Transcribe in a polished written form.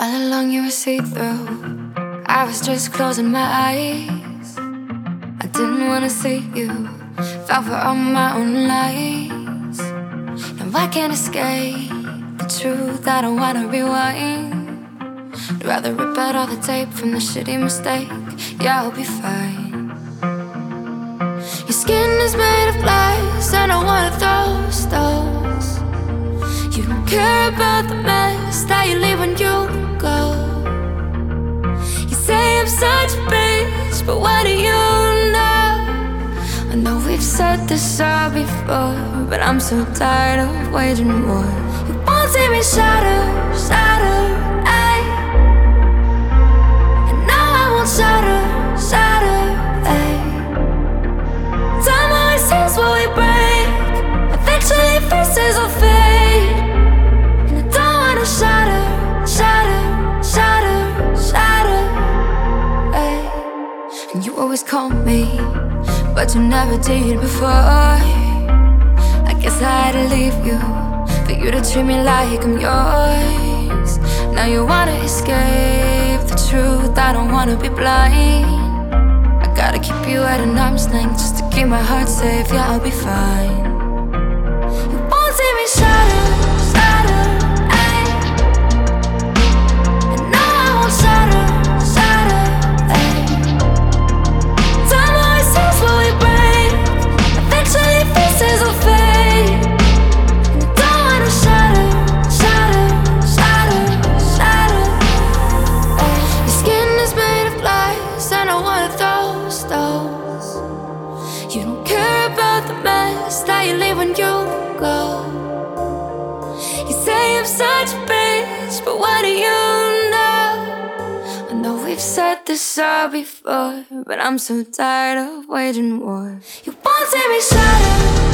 All along you were see-through. I was just closing my eyes. I didn't wanna see you. Fell for all my own lies. Now I can't escape the truth. I don't wanna rewind. I'd rather rip out all the tape from the shitty mistake. Yeah, I'll be fine. Your skin is made of glass, and I wanna throw stones. You don't care about the mess that you leave when you go. You say I'm such a bitch, but what do you know? I know we've said this all before, but I'm so tired of waging war. You won't see me shatter, shatter, ay. And now I won't shatter, shatter, ay. Time always sees what we break. Eventually faces will fade. And I don't wanna shatter, shatter, shatter, shatter, ay. And you always call me, but you never did before. I guess I had to leave you for you to treat me like I'm yours. Now you wanna escape the truth. I don't wanna be blind. I gotta keep you at an arm's length just to keep my heart safe. Yeah, I'll be fine. You won't see me shatter, shatter, ay. And now I won't shatter, shatter, ay. Time always sees what we break. Eventually faces will fade. And I don't wanna shatter, shatter, shatter, shatter, ay. Your skin is made of glass, and I wanna throw stones. You don't care about the mess that you leave when you go. You say I'm such a bitch, but what do you know? I know we've said this all before, but I'm so tired of waging war. You won't see me shatter.